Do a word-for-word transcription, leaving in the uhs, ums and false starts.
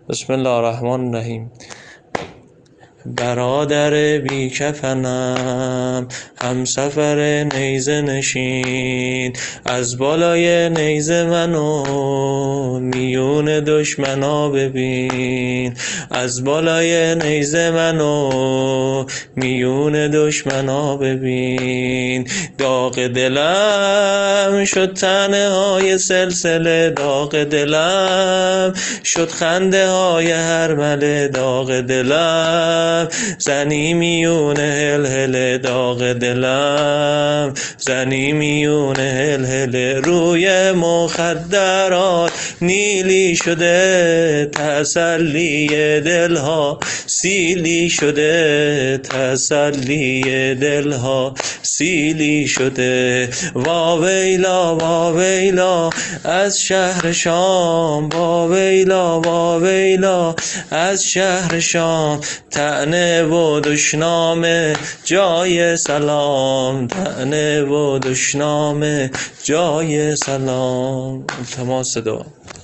بسم الله الرحمن الرحیم. برادر بی کفنم، همسفر نیزه نشین، از بالای نیزه منو میون دشمنا ببین. از بالای نیزه منو میون دشمنا ببین. داغ دلم شد تنه های سلسله، داغ دلم شد خنده های هرمله، داغ دلم زنی میون هل هل، داغ دلم زنی میون هل هل. روی مخدرات نیلی شده تسلی دلها، سیلی شده تسلی دلها، سیلی شده. واویلا واویلا از شهر شام، واویلا واویلا از شهر شام. طعنه و دشنام جای سلام، طعنه و دشنام جای سلام. التماس دعا.